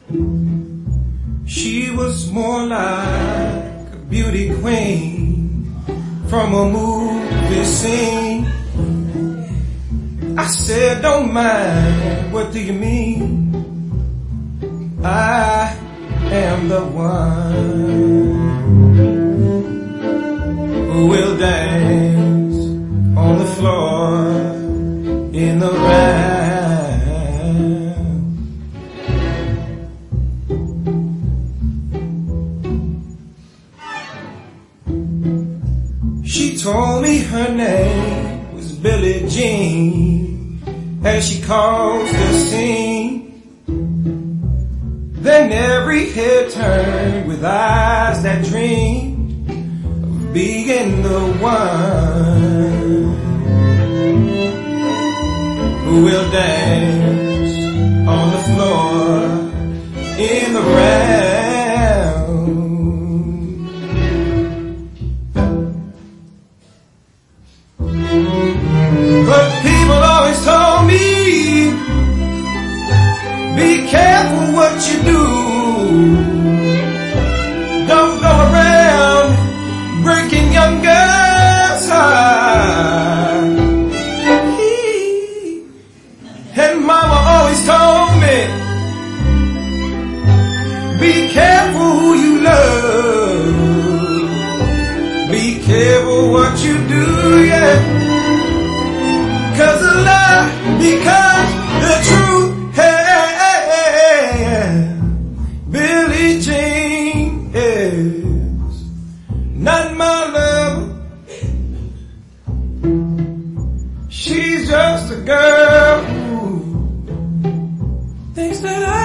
She was more like a beauty queen from a movie scene. I said, don't mind, what do you mean? I am the one who will dance on the floor in the round. She told me her name was Billie Jean, as she caused the scene. Then every head turned with eyes that dreamed of being the one who will dance on the floor in the round. But people always told me, be careful what you do. Don't go around breaking young girls' hearts. And mama always told me, be careful who you love. Be careful what you do, yeah. 'Cause the lie becomes the truth. Billie Jean is not my love. She's just a girl who thinks that